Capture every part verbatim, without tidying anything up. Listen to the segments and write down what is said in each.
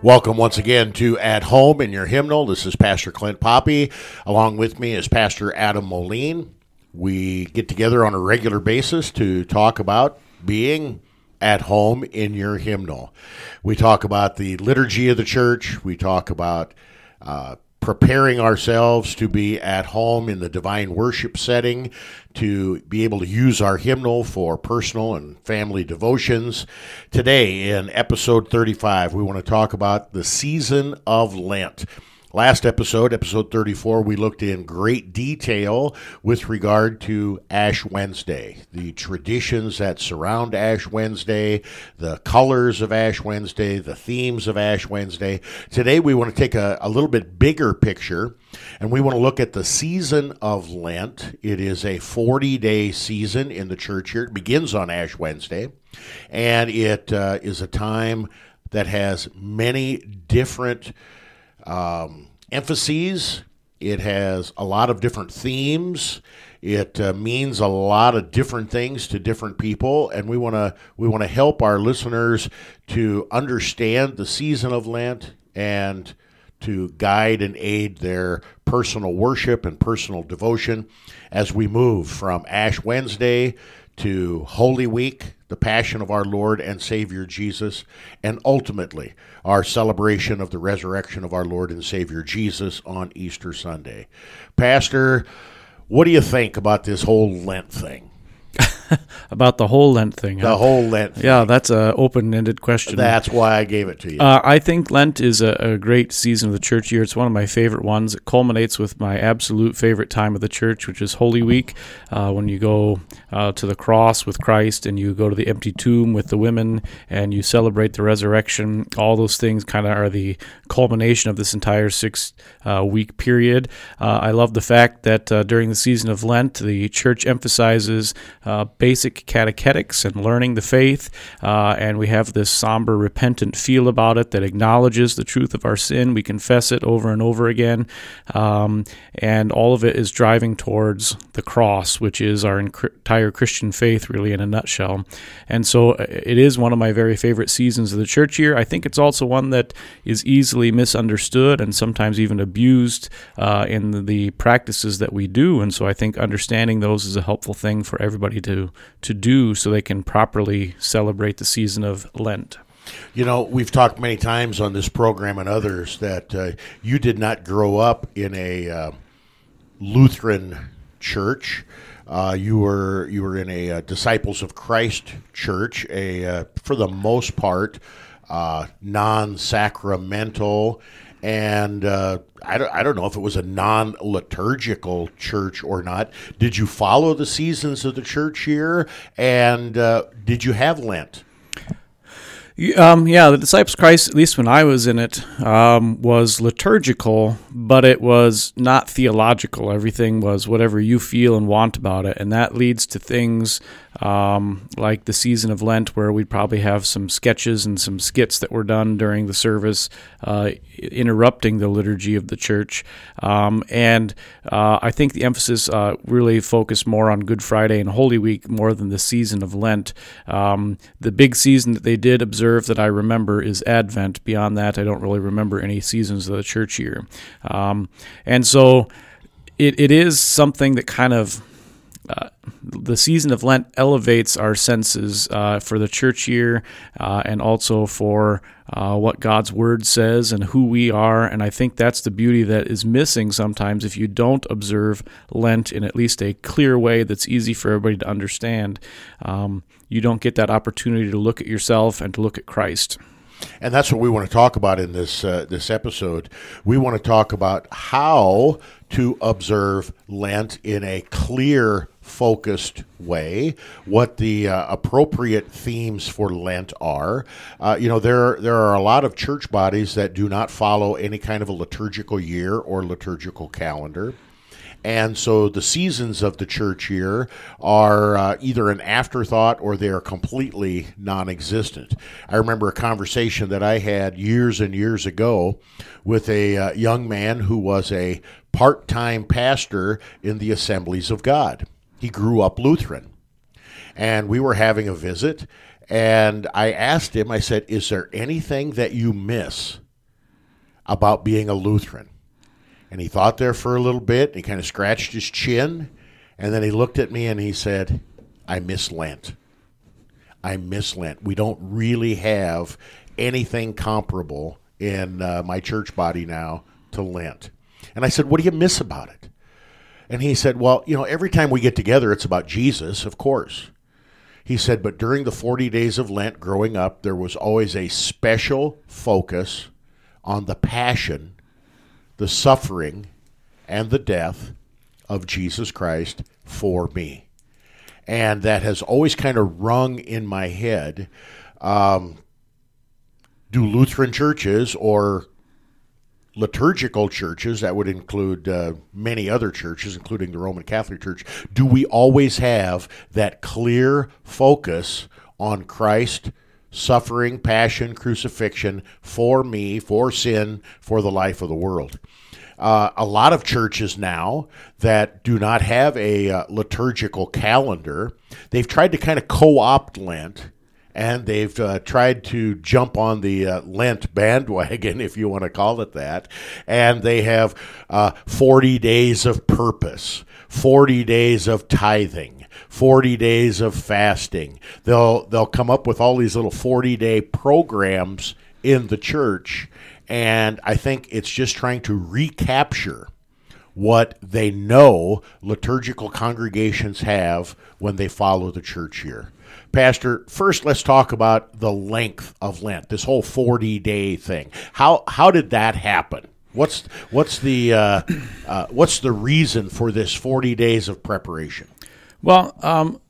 Welcome once again to At Home in Your Hymnal. This is Pastor Clint Poppy. Along with me is Pastor Adam Moline. We get together on a regular basis to talk about being at home in your hymnal. We talk about the liturgy of the church. We talk about uh, preparing ourselves to be at home in the divine worship setting, to be able to use our hymnal for personal and family devotions. Today, in episode thirty-five, we want to talk about the season of Lent. Last episode, episode thirty-four, we looked in great detail with regard to Ash Wednesday, the traditions that surround Ash Wednesday, the colors of Ash Wednesday, the themes of Ash Wednesday. Today, we want to take a, a little bit bigger picture, and we want to look at the season of Lent. It is a forty-day season in the church here. It begins on Ash Wednesday, and it uh, is a time that has many different Um, emphases. It has a lot of different themes. It uh, means a lot of different things to different people, and we want to we want to help our listeners to understand the season of Lent and to guide and aid their personal worship and personal devotion as we move from Ash Wednesday to Holy Week, the Passion of our Lord and Savior Jesus, and ultimately our celebration of the resurrection of our Lord and Savior Jesus on Easter Sunday. Pastor, what do you think about this whole Lent thing? About the whole Lent thing. The huh? whole Lent thing. Yeah, that's an open-ended question. That's why I gave it to you. Uh, I think Lent is a, a great season of the church year. It's one of my favorite ones. It culminates with my absolute favorite time of the church, which is Holy Week, uh, when you go uh, to the cross with Christ and you go to the empty tomb with the women and you celebrate the resurrection. All those things kind of are the culmination of this entire six-week uh, period. Uh, I love the fact that uh, during the season of Lent, the church emphasizes uh, basic catechetics and learning the faith, uh, and we have this somber, repentant feel about it that acknowledges the truth of our sin. We confess it over and over again, um, and all of it is driving towards the cross, which is our entire Christian faith, really, in a nutshell. And so it is one of my very favorite seasons of the church year. I think it's also one that is easily misunderstood and sometimes even abused uh, in the practices that we do, and so I think understanding those is a helpful thing for everybody to to do so they can properly celebrate the season of Lent. You know, we've talked many times on this program and others that uh, you did not grow up in a uh, Lutheran church. Uh, you were you were in a uh, Disciples of Christ church, a uh, for the most part uh, non-sacramental, and uh, I don't, I don't know if it was a non-liturgical church or not. Did you follow the seasons of the church year, and uh, did you have Lent? Um, yeah, the Disciples of Christ, at least when I was in it, um, was liturgical, but it was not theological. Everything was whatever you feel and want about it, and that leads to things um, like the season of Lent, where we'd probably have some sketches and some skits that were done during the service, uh, interrupting the liturgy of the church. Um, and uh, I think the emphasis uh, really focused more on Good Friday and Holy Week more than the season of Lent. Um, the big season that they did observe that I remember is Advent. Beyond that, I don't really remember any seasons of the church year. Um, and so it, it is something that kind of Uh, the season of Lent elevates our senses uh, for the church year uh, and also for uh, what God's Word says and who we are. And I think that's the beauty that is missing sometimes if you don't observe Lent in at least a clear way that's easy for everybody to understand. Um, you don't get that opportunity to look at yourself and to look at Christ. And that's what we want to talk about in this uh, this episode. We want to talk about how to observe Lent in a clear, focused way, what the uh, appropriate themes for Lent are. Uh, you know, there there are a lot of church bodies that do not follow any kind of a liturgical year or liturgical calendar. And so the seasons of the church year are uh, either an afterthought or they are completely non-existent. I remember a conversation that I had years and years ago with a uh, young man who was a part-time pastor in the Assemblies of God. He grew up Lutheran. And we were having a visit, and I asked him, I said, is there anything that you miss about being a Lutheran. And he thought there for a little bit. He kind of scratched his chin. And then he looked at me and he said, I miss Lent. I miss Lent. We don't really have anything comparable in uh, my church body now to Lent. And I said, what do you miss about it? And he said, well, you know, every time we get together, it's about Jesus, of course. He said, but during the forty days of Lent growing up, there was always a special focus on the passion, the suffering, and the death of Jesus Christ for me. And that has always kind of rung in my head. Um, do Lutheran churches or liturgical churches, that would include uh, many other churches, including the Roman Catholic Church, do we always have that clear focus on Christ, suffering, passion, crucifixion for me, for sin, for the life of the world? Uh, a lot of churches now that do not have a uh, liturgical calendar, they've tried to kind of co-opt Lent, and they've uh, tried to jump on the uh, Lent bandwagon, if you want to call it that. And they have uh, forty days of purpose, forty days of tithing, forty days of fasting. They'll they'll come up with all these little forty-day programs in the church, and I think it's just trying to recapture what they know liturgical congregations have when they follow the church year. Pastor, first let's talk about the length of Lent, this whole forty-day thing. How how did that happen? What's what's the uh, uh, what's the reason for this forty days of preparation? Well, um,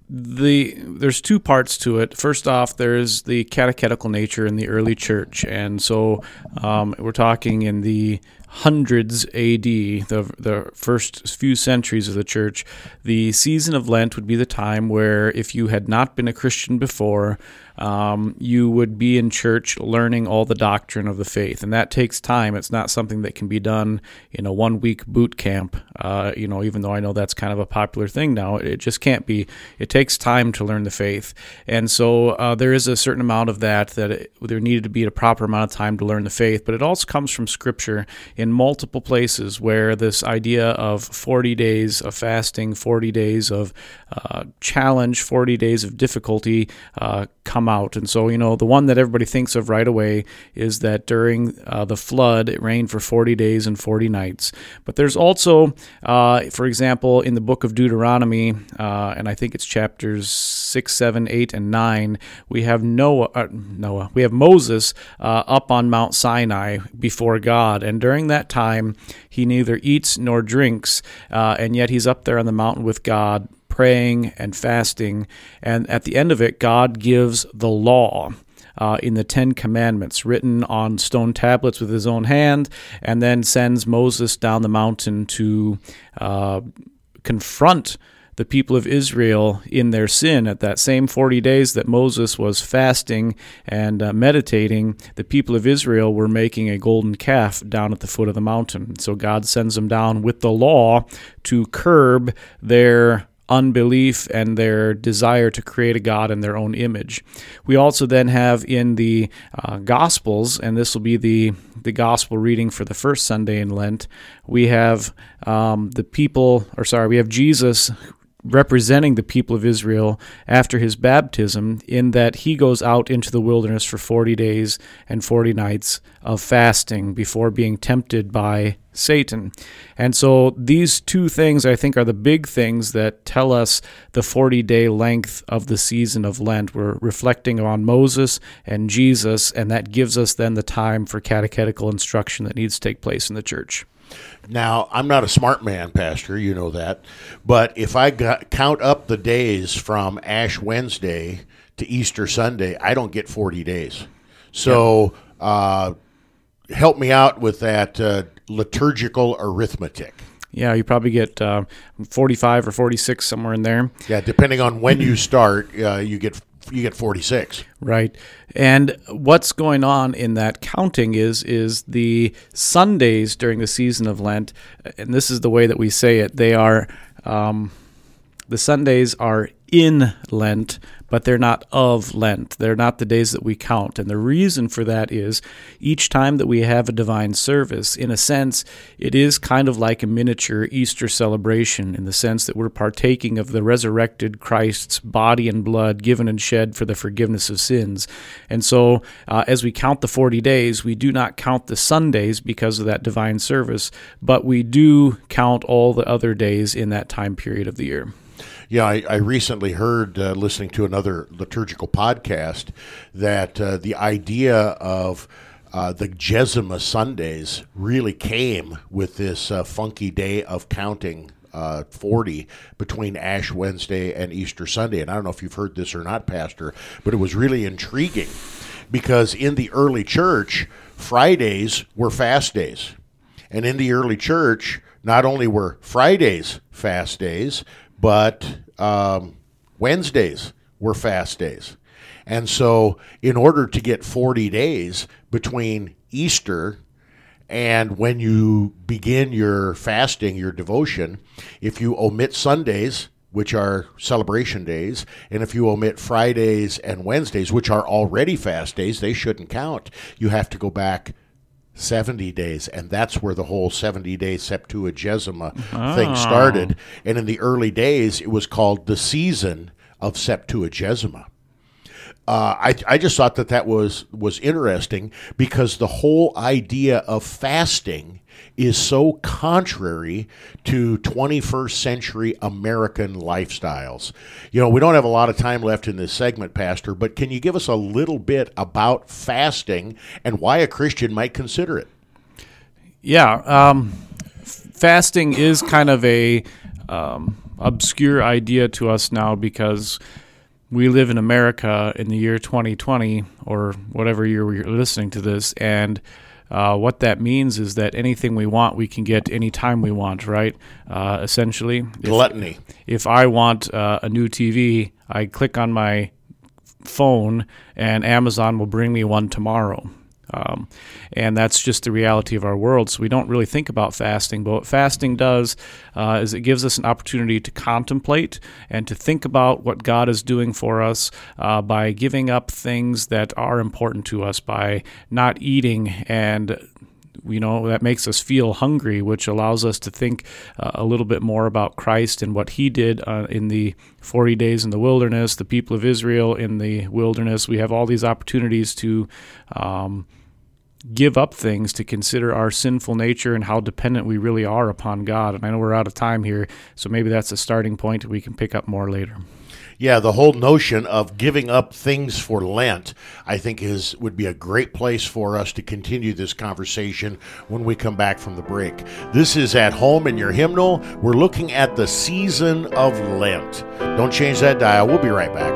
the there's two parts to it. First off, there's the catechetical nature in the early church, and so um, we're talking in the hundreds A D, the the first few centuries of the church. The season of Lent would be the time where, if you had not been a Christian before, um, you would be in church learning all the doctrine of the faith, and that takes time. It's not something that can be done in a one-week boot camp. Uh, you know, even though I know that's kind of a popular thing now, it just can't be. It takes time to learn the faith, and so uh, there is a certain amount of that that it, there needed to be a proper amount of time to learn the faith. But it also comes from Scripture in multiple places where this idea of forty days of fasting, forty days of uh, challenge, forty days of difficulty uh, come out. And so, you know, the one that everybody thinks of right away is that during uh, the flood, it rained for forty days and forty nights. But there's also, uh, for example, in the book of Deuteronomy, uh, and I think it's chapters six, seven, eight, and nine, we have Noah, uh, Noah, we have Moses uh, up on Mount Sinai before God. And during that time, he neither eats nor drinks, uh, and yet he's up there on the mountain with God, praying and fasting. And at the end of it, God gives the law uh, in the Ten Commandments, written on stone tablets with his own hand, and then sends Moses down the mountain to uh, confront the people of Israel in their sin. At that same forty days that Moses was fasting and uh, meditating, the people of Israel were making a golden calf down at the foot of the mountain. So God sends them down with the law to curb their unbelief and their desire to create a God in their own image. We also then have in the uh, Gospels, and this will be the, the Gospel reading for the first Sunday in Lent, we have um, the people, or sorry, we have Jesus representing the people of Israel after his baptism, in that he goes out into the wilderness for forty days and forty nights of fasting before being tempted by Satan. And so these two things, I think, are the big things that tell us the forty-day length of the season of Lent. We're reflecting on Moses and Jesus, and that gives us then the time for catechetical instruction that needs to take place in the church. Now, I'm not a smart man, Pastor, you know that, but if I got, count up the days from Ash Wednesday to Easter Sunday, I don't get forty days. So uh, help me out with that uh, liturgical arithmetic. Yeah, you probably get uh, forty-five or forty-six, somewhere in there. Yeah, depending on when you start, uh, you get you get forty-six. Right. And what's going on in that counting is is the Sundays during the season of Lent, and this is the way that we say it, they are, um, the Sundays are in Lent, but they're not of Lent. They're not the days that we count. And the reason for that is each time that we have a divine service, in a sense, it is kind of like a miniature Easter celebration in the sense that we're partaking of the resurrected Christ's body and blood given and shed for the forgiveness of sins. And so uh, as we count the forty days, we do not count the Sundays because of that divine service, but we do count all the other days in that time period of the year. Yeah, I, I recently heard, uh, listening to another liturgical podcast, that uh, the idea of uh, the Jezima Sundays really came with this uh, funky day of counting uh, forty between Ash Wednesday and Easter Sunday. And I don't know if you've heard this or not, Pastor, but it was really intriguing because in the early church, Fridays were fast days. And in the early church, not only were Fridays fast days, but um, Wednesdays were fast days. And so in order to get forty days between Easter and when you begin your fasting, your devotion, if you omit Sundays, which are celebration days, and if you omit Fridays and Wednesdays, which are already fast days, they shouldn't count. You have to go back seventy days, and that's where the whole seventy-day Septuagesima oh. thing started. And in the early days, it was called the season of Septuagesima. Uh, I, I just thought that that was, was interesting because the whole idea of fasting is so contrary to twenty-first century American lifestyles. You know, we don't have a lot of time left in this segment, Pastor, but can you give us a little bit about fasting and why a Christian might consider it? Yeah, um, fasting is kind of a um, obscure idea to us now because we live in America in the year twenty twenty or whatever year you're listening to this, and Uh, what that means is that anything we want, we can get anytime we want, right? Uh, essentially. Gluttony. If, if I want uh, a new T V, I click on my phone and Amazon will bring me one tomorrow. Um, and that's just the reality of our world. So we don't really think about fasting, but what fasting does uh, is it gives us an opportunity to contemplate and to think about what God is doing for us uh, by giving up things that are important to us, by not eating, and you know, that makes us feel hungry, which allows us to think uh, a little bit more about Christ and what he did uh, in the forty days in the wilderness, the people of Israel in the wilderness. We have all these opportunities to um, give up things, to consider our sinful nature and how dependent we really are upon God. And I know we're out of time here, so maybe that's a starting point we can pick up more later. Yeah, the whole notion of giving up things for Lent, I think, is would be a great place for us to continue this conversation when we come back from the break. This is At Home in Your Hymnal. We're looking at the season of Lent. Don't change that dial. We'll be right back.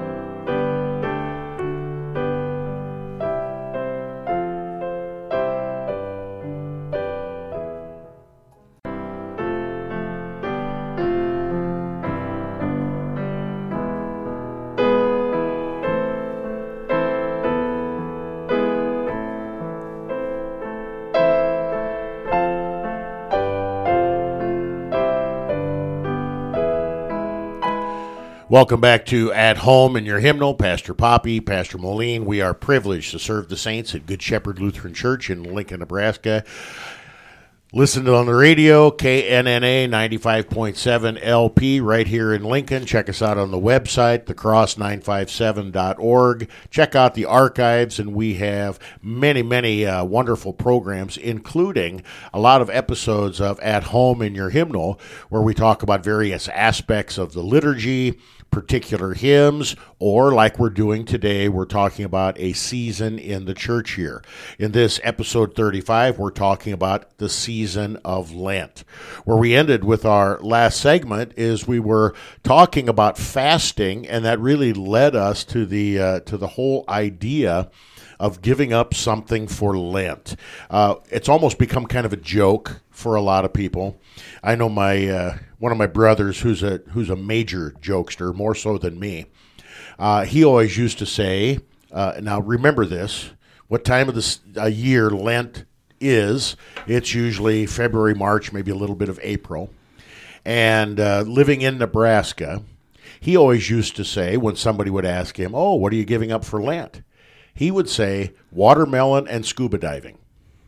Welcome back to At Home in Your Hymnal. Pastor Poppy, Pastor Moline. We are privileged to serve the saints at Good Shepherd Lutheran Church in Lincoln, Nebraska. Listen on the radio, K N N A ninety-five point seven L P right here in Lincoln. Check us out on the website, the cross nine five seven dot org. Check out the archives, and we have many, many uh, wonderful programs, including a lot of episodes of At Home in Your Hymnal, where we talk about various aspects of the liturgy, particular hymns, or like we're doing today, we're talking about a season in the church year. In this episode thirty-five, we're talking about the season of Lent. Where we ended with our last segment is we were talking about fasting, and that really led us to the uh, to the whole idea of giving up something for Lent. Uh, it's almost become kind of a joke for a lot of people. I know my uh, one of my brothers, who's a who's a major jokester, more so than me. Uh, he always used to say, uh, "Now remember this: what time of the uh, year Lent is? It's usually February, March, maybe a little bit of April." And uh, living in Nebraska, He always used to say, when somebody would ask him, oh, what are you giving up for Lent? He would say, watermelon and scuba diving.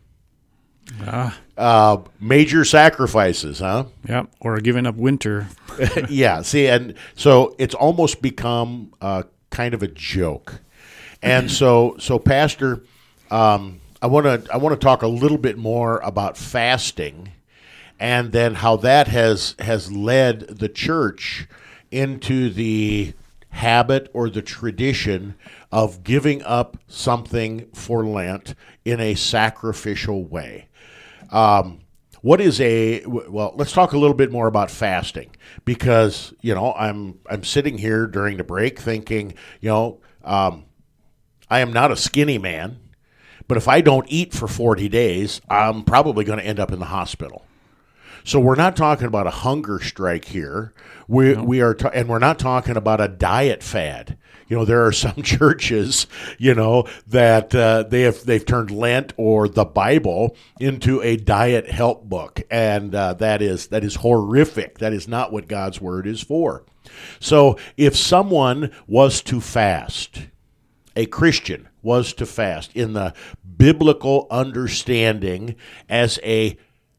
Ah. Uh, major sacrifices, huh? Yeah, or giving up winter. Yeah, see, and so it's almost become uh, kind of a joke. And so, so Pastor, um, I want to I want to talk a little bit more about fasting, and then how that has has led the church into the habit or the tradition of giving up something for Lent in a sacrificial way. Um, what is a well? Let's talk a little bit more about fasting, because you know I'm I'm sitting here during the break thinking, you know, um, I am not a skinny man, but if I don't eat for forty days, I'm probably going to end up in the hospital. So we're not talking about a hunger strike here. We no. we are, ta- and we're not talking about a diet fad. You know, there are some churches, you know, that uh, they have they've turned Lent or the Bible into a diet help book, and uh, that is that is horrific. That is not what God's word is for. So if someone was to fast, a Christian was to fast in the biblical understanding as a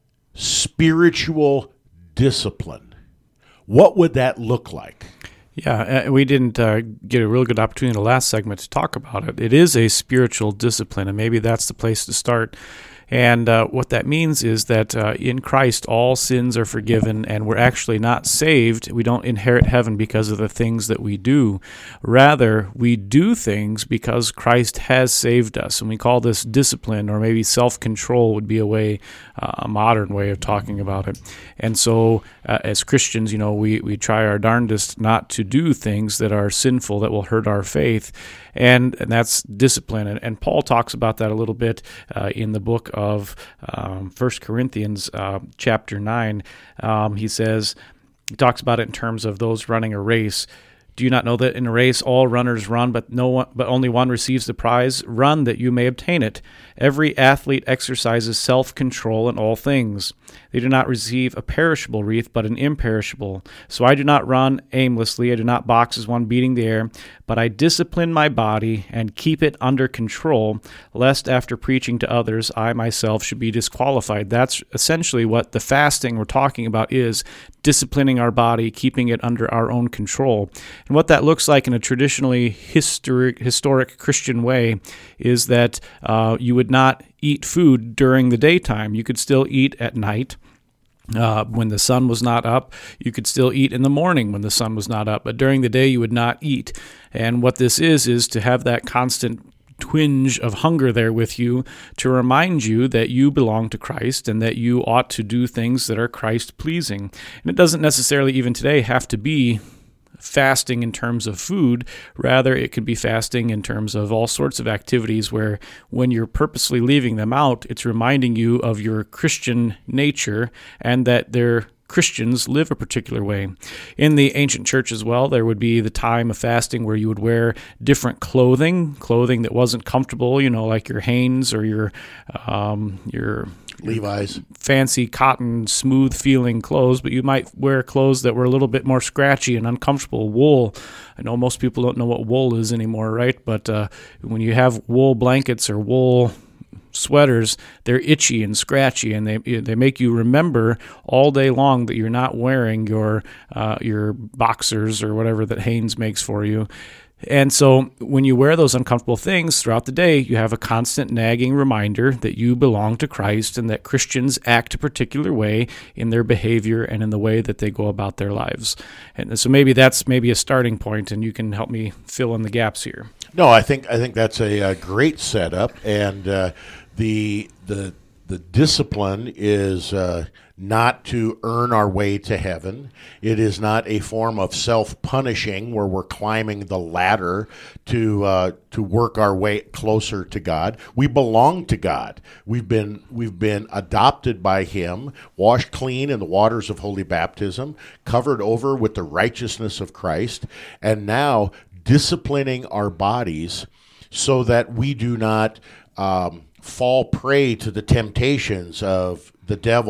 spiritual discipline, what would that look like? Yeah, we didn't uh, get a real good opportunity in the last segment to talk about it. It is a spiritual discipline, and maybe that's the place to start. And uh, what that means is that uh, in Christ, all sins are forgiven, and we're actually not saved. We don't inherit heaven because of the things that we do. Rather, we do things because Christ has saved us. And we call this discipline, or maybe self-control would be a way, uh, a modern way of talking about it. And so uh, as Christians, you know, we, we try our darndest not to do things that are sinful, that will hurt our faith. And, and that's discipline. And, and Paul talks about that a little bit uh, in the book of um, First Corinthians uh, chapter nine. Um, he says, he talks about it in terms of those running a race. Do you not know that in a race all runners run, but no one, but only one receives the prize? Run that you may obtain it. Every athlete exercises self-control in all things. They do not receive a perishable wreath, but an imperishable. So I do not run aimlessly. I do not box as one beating the air, but I discipline my body and keep it under control, lest after preaching to others, I myself should be disqualified. That's essentially what the fasting we're talking about is, disciplining our body, keeping it under our own control. And what that looks like in a traditionally historic, historic Christian way is that uh, you would not eat food during the daytime. You could still eat at night. Uh, when the sun was not up, you could still eat in the morning when the sun was not up, but during the day you would not eat. And what this is, is to have that constant twinge of hunger there with you to remind you that you belong to Christ and that you ought to do things that are Christ-pleasing. And it doesn't necessarily even today have to be fasting in terms of food. Rather, it could be fasting in terms of all sorts of activities where when you're purposely leaving them out, it's reminding you of your Christian nature and that they're Christians live a particular way. In the ancient church as well, there would be the time of fasting where you would wear different clothing, clothing that wasn't comfortable, you know, like your Hanes or your um, your Levi's, fancy cotton, smooth-feeling clothes, but you might wear clothes that were a little bit more scratchy and uncomfortable. Wool. I know most people don't know what wool is anymore, right? But uh, when you have wool blankets or wool sweaters, they're itchy and scratchy, and they they make you remember all day long that you're not wearing your uh, your boxers or whatever that Hanes makes for you. And so when you wear those uncomfortable things throughout the day, you have a constant nagging reminder that you belong to Christ and that Christians act a particular way in their behavior and in the way that they go about their lives. And so maybe that's maybe a starting point, and you can help me fill in the gaps here. No, I think I think that's a, a great setup, and uh, the the the discipline is uh, not to earn our way to heaven. It is not a form of self-punishing where we're climbing the ladder to uh, to work our way closer to God. We belong to God. We've been we've been adopted by Him, washed clean in the waters of holy baptism, covered over with the righteousness of Christ, and now disciplining our bodies so that we do not um, fall prey to the temptations of the devil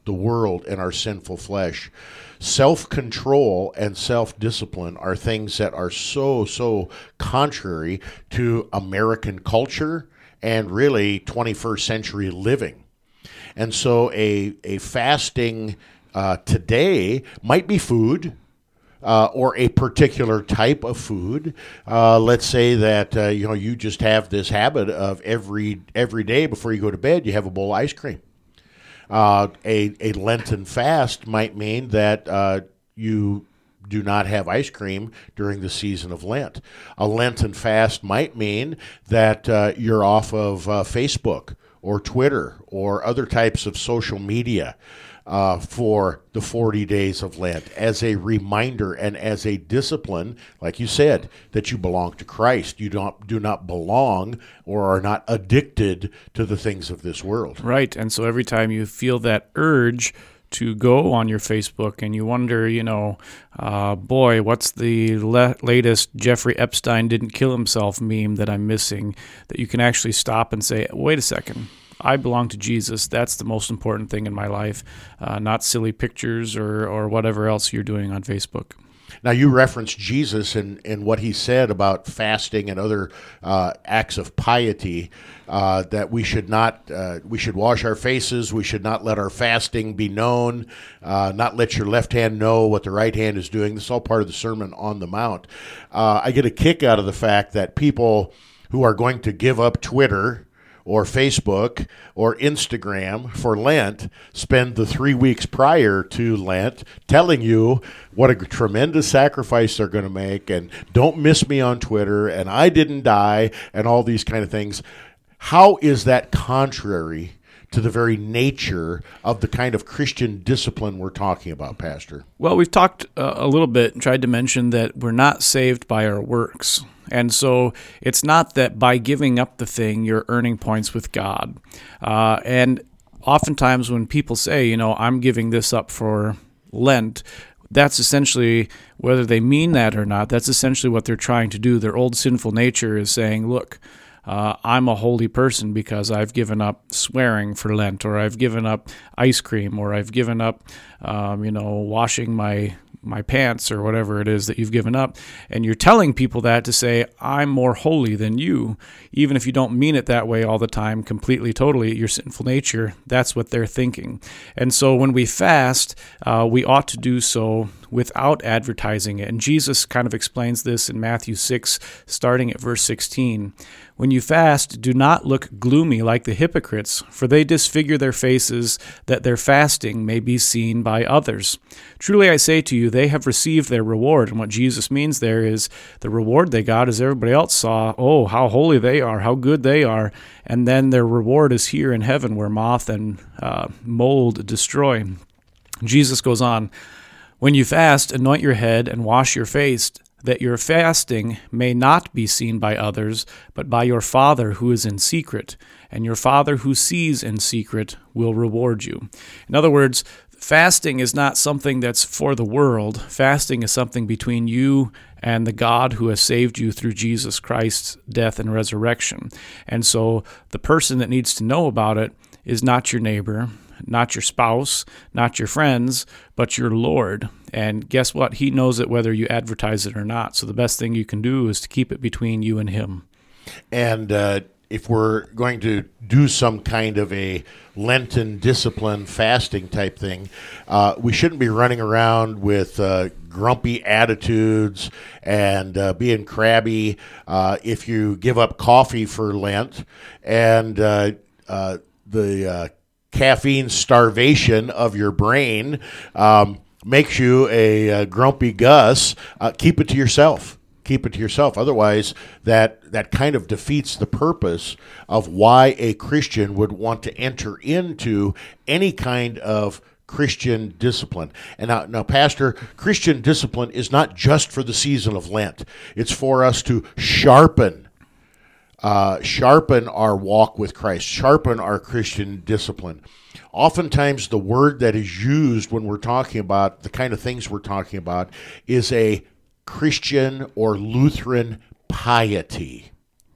the world and our sinful flesh. Self-control and self-discipline are things that are so, so contrary to American culture and really twenty-first century living. And so a, a fasting uh, today might be food, Uh, or a particular type of food. Uh, let's say that uh, you know you just have this habit of every every day before you go to bed, you have a bowl of ice cream. Uh, a a Lenten fast might mean that uh, you do not have ice cream during the season of Lent. A Lenten fast might mean that uh, you're off of uh, Facebook or Twitter or other types of social media Uh, for the forty days of Lent as a reminder and as a discipline, like you said, that you belong to Christ. You don't do not belong or are not addicted to the things of this world. Right. And so every time you feel that urge to go on your Facebook and you wonder, you know, uh, boy, what's the le- latest Jeffrey Epstein didn't kill himself meme that I'm missing, that you can actually stop and say, wait a second. I belong to Jesus. That's the most important thing in my life, uh, not silly pictures or, or whatever else you're doing on Facebook. Now, you referenced Jesus and, and what he said about fasting and other uh, acts of piety, uh, that we should not, uh, we should wash our faces, we should not let our fasting be known, uh, not let your left hand know what the right hand is doing. This is all part of the Sermon on the Mount. Uh, I get a kick out of the fact that people who are going to give up Twitter or Facebook or Instagram for Lent spend the three weeks prior to Lent telling you what a tremendous sacrifice they're going to make and don't miss me on Twitter and I didn't die and all these kind of things. How is that contrary to the very nature of the kind of Christian discipline we're talking about, Pastor? Well, we've talked uh, a little bit and tried to mention that we're not saved by our works. And so it's not that by giving up the thing, you're earning points with God. Uh, and oftentimes when people say, you know, I'm giving this up for Lent, that's essentially, whether they mean that or not, that's essentially what they're trying to do. Their old sinful nature is saying, look, uh, I'm a holy person because I've given up swearing for Lent, or I've given up ice cream, or I've given up, um, you know, washing my my pants or whatever it is that you've given up. And you're telling people that to say, I'm more holy than you, even if you don't mean it that way all the time, completely, totally, your sinful nature, that's what they're thinking. And so when we fast, uh, we ought to do so without advertising it. And Jesus kind of explains this in Matthew six, starting at verse sixteen. When you fast, do not look gloomy like the hypocrites, for they disfigure their faces, that their fasting may be seen by others. Truly I say to you, they have received their reward. And what Jesus means there is the reward they got is everybody else saw, oh, how holy they are, how good they are. And then their reward is here in heaven where moth and uh, mold destroy. Jesus goes on, when you fast, anoint your head and wash your face, that your fasting may not be seen by others, but by your Father who is in secret, and your Father who sees in secret will reward you. In other words, fasting is not something that's for the world. Fasting is something between you and the God who has saved you through Jesus Christ's death and resurrection. And so the person that needs to know about it is not your neighbor, not your spouse, not your friends, but your Lord. And guess what? He knows it whether you advertise it or not. So the best thing you can do is to keep it between you and him. And uh, if we're going to do some kind of a Lenten discipline fasting type thing, uh, we shouldn't be running around with uh, grumpy attitudes and uh, being crabby. Uh, if you give up coffee for Lent and uh, uh, the uh, caffeine starvation of your brain um, makes you a, a grumpy Gus, uh, keep it to yourself. Keep it to yourself. Otherwise, that, that kind of defeats the purpose of why a Christian would want to enter into any kind of Christian discipline. And now, now, Pastor, Christian discipline is not just for the season of Lent. It's for us to sharpen Uh, sharpen our walk with Christ, sharpen our Christian discipline. Oftentimes, the word that is used when we're talking about the kind of things we're talking about is a Christian or Lutheran piety.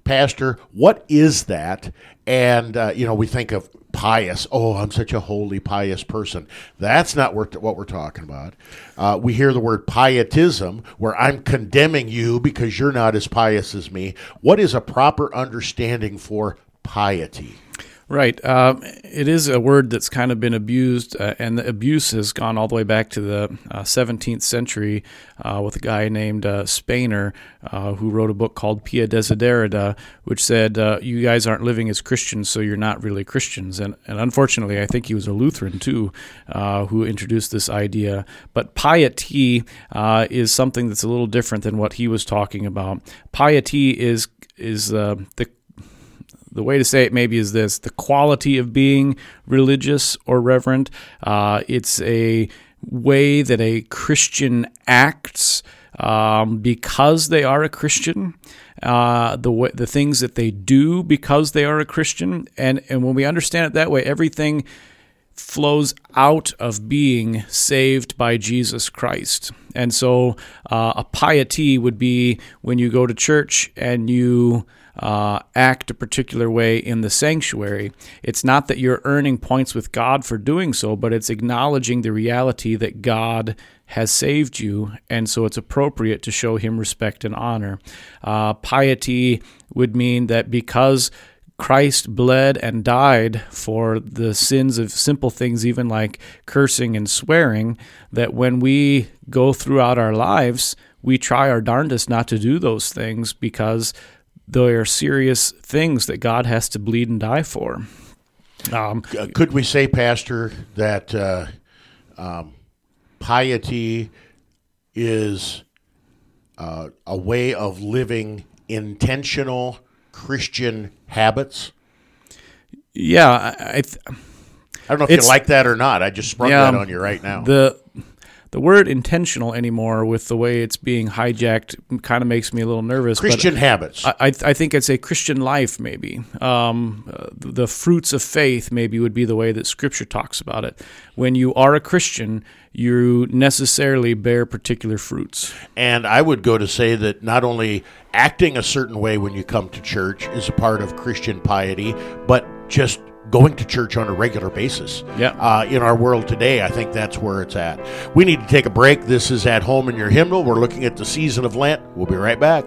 Pastor, what is that? And, uh, you know, we think of pious. Oh, I'm such a holy, pious person. That's not what we're talking about. Uh, we hear the word pietism, where I'm condemning you because you're not as pious as me. What is a proper understanding for piety? Right. Um, it is a word that's kind of been abused, uh, and the abuse has gone all the way back to the uh, seventeenth century uh, with a guy named uh, Spener, uh, who wrote a book called Pia Desiderata, which said, uh, you guys aren't living as Christians, so you're not really Christians. And, and unfortunately, I think he was a Lutheran, too, uh, who introduced this idea. But piety uh, is something that's a little different than what he was talking about. Piety is, is uh, the The way to say it maybe is this: the quality of being religious or reverent. Uh, it's a way that a Christian acts um, because they are a Christian. Uh, the way, the things that they do because they are a Christian, and and when we understand it that way, everything flows out of being saved by Jesus Christ. And so, uh, a piety would be when you go to church and you Uh, act a particular way in the sanctuary. It's not that you're earning points with God for doing so, but it's acknowledging the reality that God has saved you, and so it's appropriate to show him respect and honor. Uh, piety would mean that because Christ bled and died for the sins of simple things, even like cursing and swearing, that when we go throughout our lives, we try our darndest not to do those things because they are serious things that God has to bleed and die for. Um, Could we say, Pastor, that uh, um, piety is uh, a way of living intentional Christian habits? Yeah, I, I, th- I don't know if you like that or not. I just sprung yeah, that on you right now. The The word intentional anymore, with the way it's being hijacked, kind of makes me a little nervous. Christian but habits. I, I think it's a Christian life, maybe. Um, uh, the fruits of faith, maybe, would be the way that Scripture talks about it. When you are a Christian, you necessarily bear particular fruits. And I would go to say that not only acting a certain way when you come to church is a part of Christian piety, but just going to church on a regular basis. Yeah. Uh, in our world today, I think that's where it's at. We need to take a break. This is At Home in Your Hymnal. We're looking at the season of Lent. We'll be right back.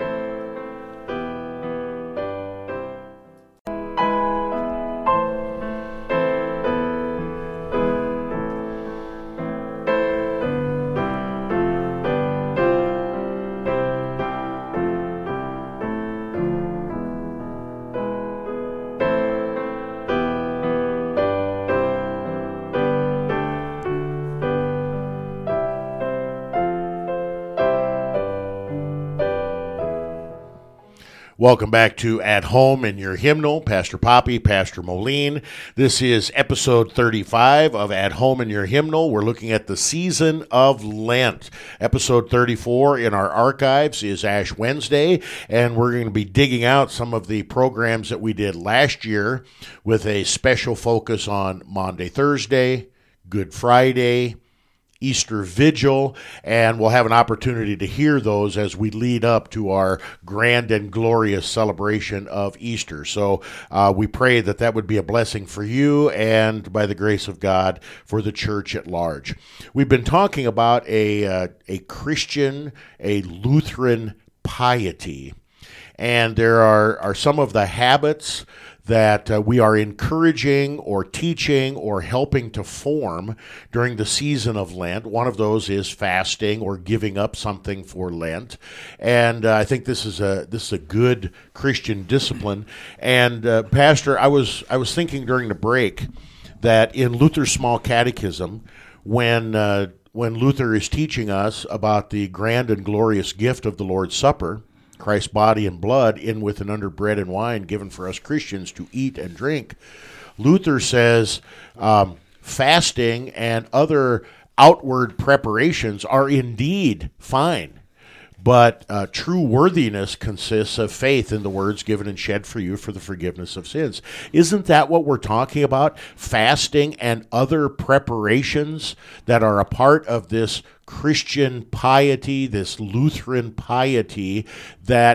Welcome back to At Home in Your Hymnal. Pastor Poppy, Pastor Moline. This is episode thirty-five of At Home in Your Hymnal. We're looking at the season of Lent. Episode thirty-four in our archives is Ash Wednesday, and we're going to be digging out some of the programs that we did last year with a special focus on Maundy, Thursday, Good Friday, Easter Vigil, and we'll have an opportunity to hear those as we lead up to our grand and glorious celebration of Easter. So uh, we pray that that would be a blessing for you and, by the grace of God, for the church at large. We've been talking about a, uh, a Christian, a Lutheran piety, and there are, are some of the habits that uh, we are encouraging or teaching or helping to form during the season of Lent. One of those is fasting or giving up something for Lent, and uh, I think this is a this is a good Christian discipline. And uh, Pastor, I was I was thinking during the break that in Luther's Small Catechism, when uh, when Luther is teaching us about the grand and glorious gift of the Lord's Supper, Christ's body and blood, in with and under bread and wine, given for us Christians to eat and drink, Luther says um, fasting and other outward preparations are indeed fine, but uh, true worthiness consists of faith in the words given and shed for you for the forgiveness of sins. Isn't that what we're talking about? Fasting and other preparations that are a part of this Christian piety, this Lutheran piety that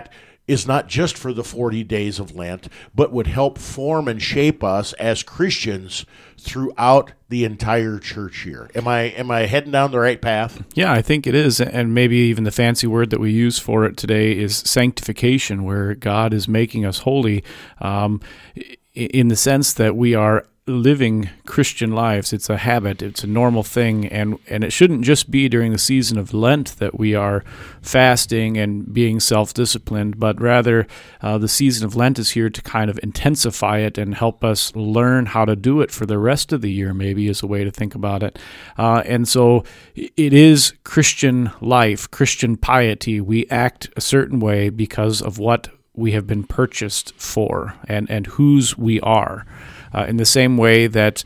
is not just for the forty days of Lent, but would help form and shape us as Christians throughout the entire church year. Am I am I heading down the right path? Yeah, I think it is. And maybe even the fancy word that we use for it today is sanctification, where God is making us holy, um, in the sense that we are living Christian lives. It's a habit. It's a normal thing. And, and it shouldn't just be during the season of Lent that we are fasting and being self-disciplined, but rather uh, the season of Lent is here to kind of intensify it and help us learn how to do it for the rest of the year, maybe is a way to think about it. Uh, and so it is Christian life, Christian piety. We act a certain way because of what we have been purchased for and, and whose we are. Uh, in the same way that,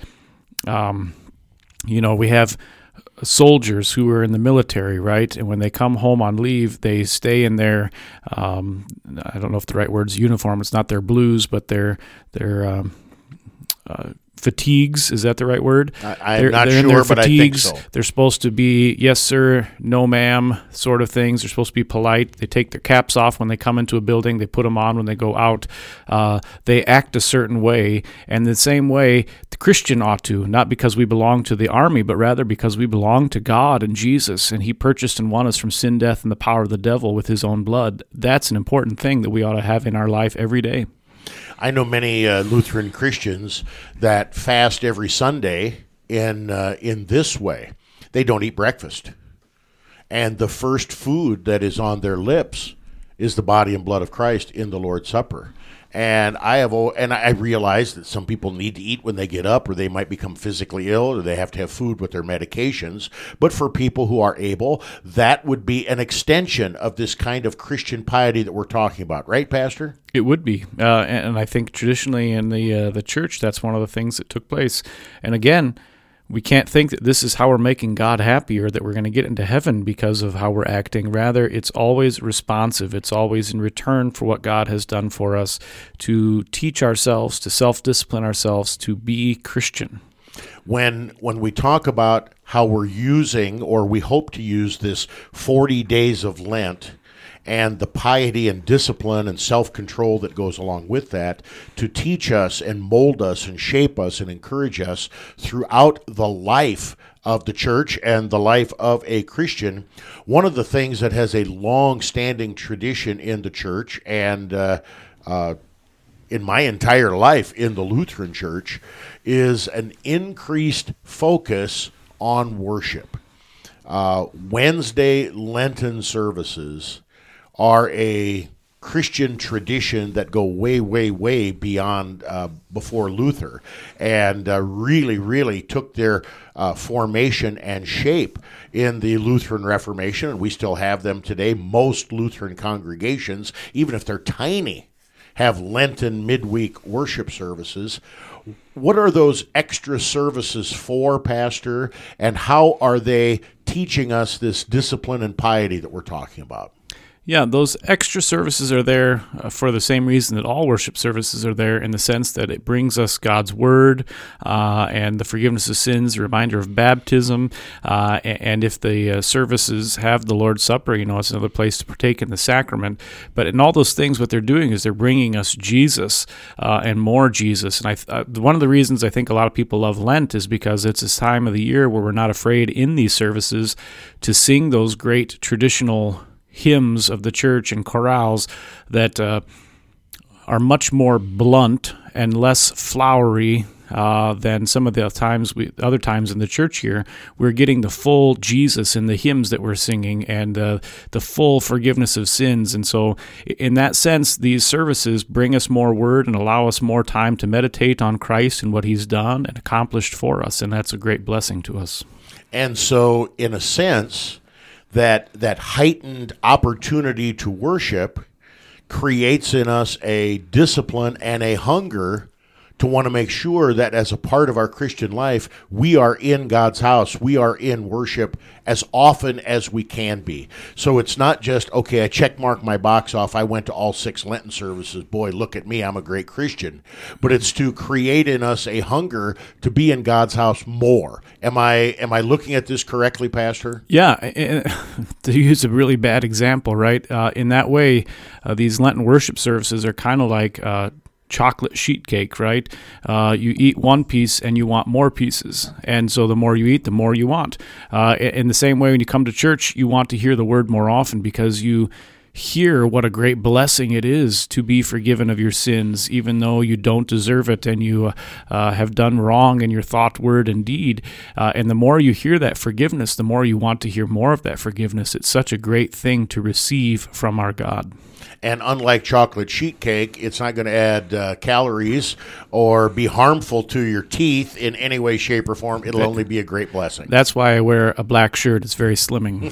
um, you know, we have soldiers who are in the military, right? And when they come home on leave, they stay in their, um, I don't know if the right word is uniform. It's not their blues, but their their um, uh, fatigues. Is that the right word? I, I'm they're, not they're sure, but I think so. They're supposed to be yes, sir, no, ma'am, sort of things. They're supposed to be polite. They take their caps off when they come into a building. They put them on when they go out. Uh, they act a certain way. And the same way the Christian ought to, not because we belong to the army, but rather because we belong to God and Jesus. And he purchased and won us from sin, death, and the power of the devil with his own blood. That's an important thing that we ought to have in our life every day. I know many uh, Lutheran Christians that fast every Sunday in uh, in this way. They don't eat breakfast. And the first food that is on their lips is the body and blood of Christ in the Lord's Supper. And I have, and I realize that some people need to eat when they get up, or they might become physically ill, or they have to have food with their medications. But for people who are able, that would be an extension of this kind of Christian piety that we're talking about, right, Pastor? It would be, uh, and, and I think traditionally in the uh, the church, that's one of the things that took place. And again, we can't think that this is how we're making God happy or that we're going to get into heaven because of how we're acting. Rather, it's always responsive. It's always in return for what God has done for us to teach ourselves, to self-discipline ourselves, to be Christian. When when we talk about how we're using, or we hope to use, this forty days of Lent and the piety and discipline and self-control that goes along with that to teach us and mold us and shape us and encourage us throughout the life of the church and the life of a Christian, one of the things that has a long-standing tradition in the church and uh, uh, in my entire life in the Lutheran Church is an increased focus on worship. Uh, Wednesday Lenten services are a Christian tradition that go way, way, way beyond uh, before Luther, and uh, really, really took their uh, formation and shape in the Lutheran Reformation, and we still have them today. Most Lutheran congregations, even if they're tiny, have Lenten midweek worship services. What are those extra services for, Pastor, and how are they teaching us this discipline and piety that we're talking about? Yeah, those extra services are there uh, for the same reason that all worship services are there, in the sense that it brings us God's Word uh, and the forgiveness of sins, a reminder of baptism, uh, and if the uh, services have the Lord's Supper, you know, it's another place to partake in the sacrament. But in all those things, what they're doing is they're bringing us Jesus uh, and more Jesus. And I, uh, one of the reasons I think a lot of people love Lent is because it's a time of the year where we're not afraid in these services to sing those great traditional hymns of the church and chorales that uh, are much more blunt and less flowery uh, than some of the times we other times in the church here. We're getting the full Jesus in the hymns that we're singing, and uh, the full forgiveness of sins. And so in that sense, these services bring us more word and allow us more time to meditate on Christ and what he's done and accomplished for us, and that's a great blessing to us. And so in a sense, that that heightened opportunity to worship creates in us a discipline and a hunger to want to make sure that as a part of our Christian life, we are in God's house. We are in worship as often as we can be. So it's not just, okay, I check mark my box off. I went to all six Lenten services. Boy, look at me. I'm a great Christian. But it's to create in us a hunger to be in God's house more. Am I am I looking at this correctly, Pastor? Yeah, to use a really bad example, right? Uh, in that way, uh, these Lenten worship services are kind of like uh, chocolate sheet cake, right? Uh, you eat one piece and you want more pieces. And so the more you eat, the more you want. Uh, in the same way, when you come to church, you want to hear the word more often because you hear what a great blessing it is to be forgiven of your sins, even though you don't deserve it and you uh, have done wrong in your thought, word, and deed. Uh, and the more you hear that forgiveness, the more you want to hear more of that forgiveness. It's such a great thing to receive from our God. And unlike chocolate sheet cake, it's not going to add uh, calories or be harmful to your teeth in any way, shape, or form. It'll only be a great blessing. That's why I wear a black shirt. It's very slimming.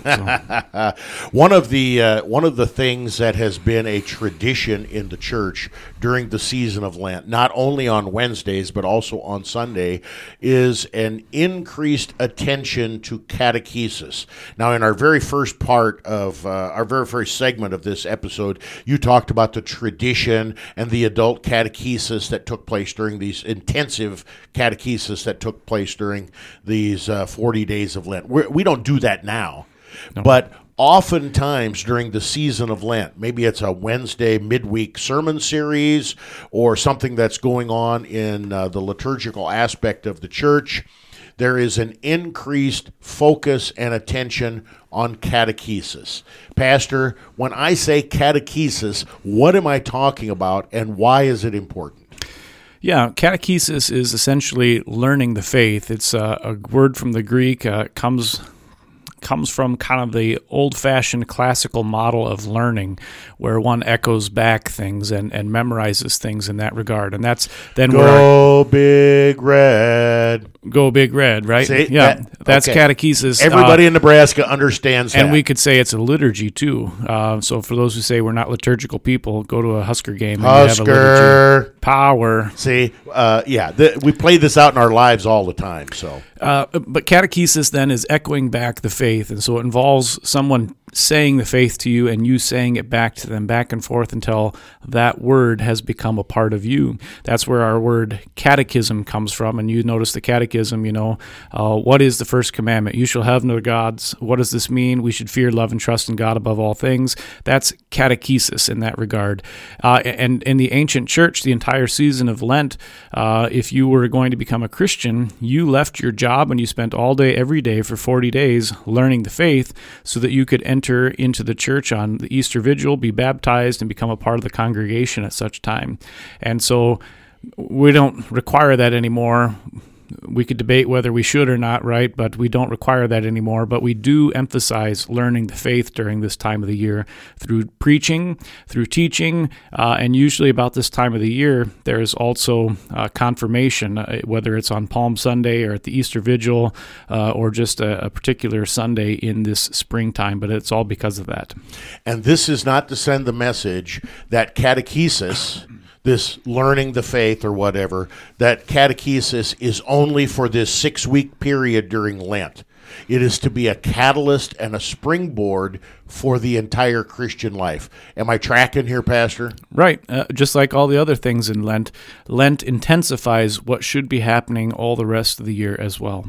So. one of the uh, one of the things that has been a tradition in the church during the season of Lent, not only on Wednesdays but also on Sunday, is an increased attention to catechesis. Now, in our very first part of uh, our very first segment of this episode, you talked about the tradition and the adult catechesis that took place during these intensive catechesis that took place during these uh, forty days of Lent. We're, we don't do that now, no. But oftentimes during the season of Lent, maybe it's a Wednesday midweek sermon series or something that's going on in uh, the liturgical aspect of the church, there is an increased focus and attention on catechesis. Pastor, when I say catechesis, what am I talking about and why is it important? Yeah, catechesis is essentially learning the faith. It's uh, a word from the Greek, uh, comes comes from kind of the old-fashioned classical model of learning where one echoes back things and, and memorizes things in that regard. And that's then Go where our, Big Red. Go Big Red, right? See, yeah, that, that's okay. catechesis. Everybody uh, in Nebraska understands that. And we could say it's a liturgy, too. Uh, so for those who say we're not liturgical people, go to a Husker game. Husker. And you have a liturgy. Power. See, uh, yeah, the, we play this out in our lives all the time. So, uh, But catechesis then is echoing back the faith. And so it involves someone saying the faith to you and you saying it back to them, back and forth until that word has become a part of you. That's where our word catechism comes from. And you notice the catechism, you know, uh, what is the first commandment? You shall have no gods. What does this mean? We should fear, love, and trust in God above all things. That's catechesis in that regard. Uh, and in the ancient church, the entire season of Lent, uh, if you were going to become a Christian, you left your job and you spent all day, every day for forty days learning the faith so that you could enter into the church on the Easter Vigil, be baptized, and become a part of the congregation at such time. And so we don't require that anymore. We could debate whether we should or not, right? But we don't require that anymore. But we do emphasize learning the faith during this time of the year through preaching, through teaching, uh, and usually about this time of the year, there's also uh, confirmation, uh, whether it's on Palm Sunday or at the Easter Vigil uh, or just a, a particular Sunday in this springtime. But it's all because of that. And this is not to send the message that catechesis, this learning the faith or whatever, that catechesis is only for this six-week period during Lent. It is to be a catalyst and a springboard for the entire Christian life. Am I tracking here, Pastor? Right. Uh, just like all the other things in Lent, Lent intensifies what should be happening all the rest of the year as well.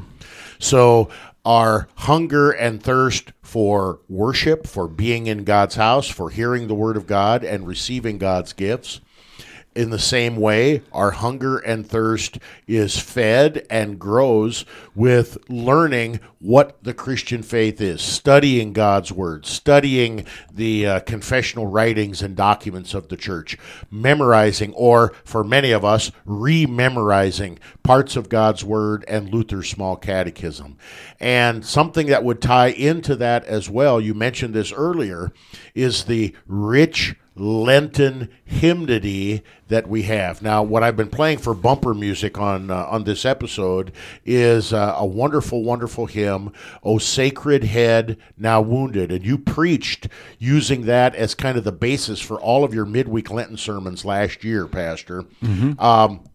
So our hunger and thirst for worship, for being in God's house, for hearing the Word of God and receiving God's gifts, in the same way, our hunger and thirst is fed and grows with learning what the Christian faith is, studying God's Word, studying the uh, confessional writings and documents of the church, memorizing, or for many of us, re-memorizing parts of God's Word and Luther's Small Catechism. And something that would tie into that as well, you mentioned this earlier, is the rich Lenten hymnody that we have. Now, what I've been playing for bumper music on uh, on this episode is uh, a wonderful, wonderful hymn, O Sacred Head Now Wounded. And you preached using that as kind of the basis for all of your midweek Lenten sermons last year, Pastor. Mm-hmm. Um,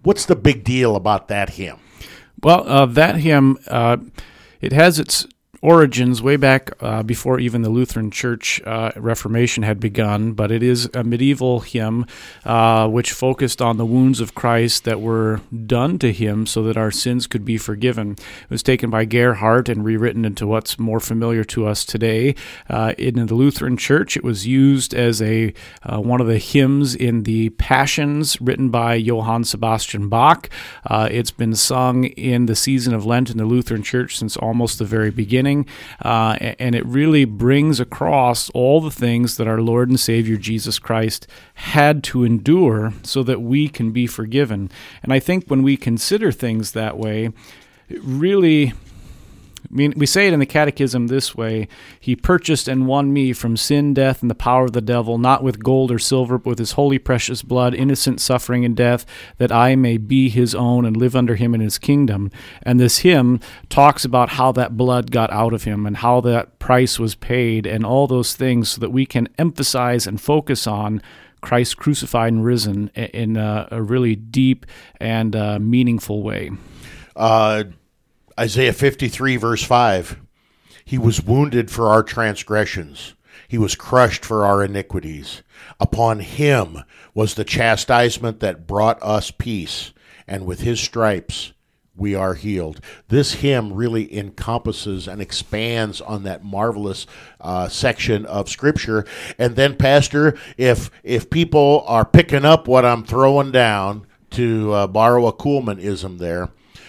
what's the big deal about that hymn? Well, uh, that hymn, uh, it has its origins way back uh, before even the Lutheran Church uh, Reformation had begun, but it is a medieval hymn uh, which focused on the wounds of Christ that were done to him so that our sins could be forgiven. It was taken by Gerhardt and rewritten into what's more familiar to us today. Uh, in the Lutheran Church, it was used as a uh, one of the hymns in the Passions written by Johann Sebastian Bach. Uh, it's been sung in the season of Lent in the Lutheran Church since almost the very beginning. Uh, and it really brings across all the things that our Lord and Savior Jesus Christ had to endure so that we can be forgiven. And I think when we consider things that way, it really... I mean, we say it in the Catechism this way: He purchased and won me from sin, death, and the power of the devil, not with gold or silver, but with his holy precious blood, innocent suffering and death, that I may be his own and live under him in his kingdom. And this hymn talks about how that blood got out of him and how that price was paid and all those things so that we can emphasize and focus on Christ crucified and risen in a, a really deep and uh, meaningful way. Uh Isaiah fifty-three, verse five, He was wounded for our transgressions. He was crushed for our iniquities. Upon him was the chastisement that brought us peace, and with his stripes we are healed. This hymn really encompasses and expands on that marvelous uh, section of Scripture. And then, Pastor, if if people are picking up what I'm throwing down, to uh, borrow a Kuhlman-ism there,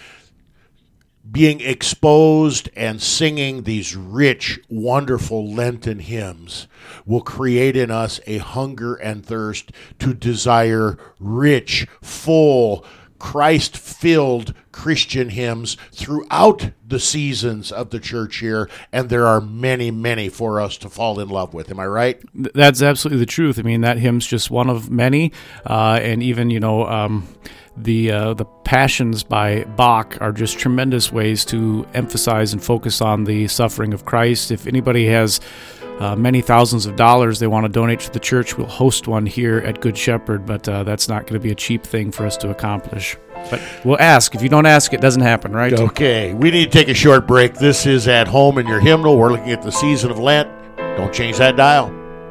being exposed and singing these rich, wonderful Lenten hymns will create in us a hunger and thirst to desire rich, full, Christ-filled Christian hymns throughout the seasons of the church year, and there are many, many for us to fall in love with. Am I right? That's absolutely the truth. I mean, that hymn's just one of many, uh, and even, you know... Um The uh, the Passions by Bach are just tremendous ways to emphasize and focus on the suffering of Christ. If anybody has uh, many thousands of dollars they want to donate to the church, we'll host one here at Good Shepherd, but uh, that's not going to be a cheap thing for us to accomplish. But we'll ask. If you don't ask, it doesn't happen, right? Okay, we need to take a short break. This is At Home in Your Hymnal. We're looking at the season of Lent. Don't change that dial.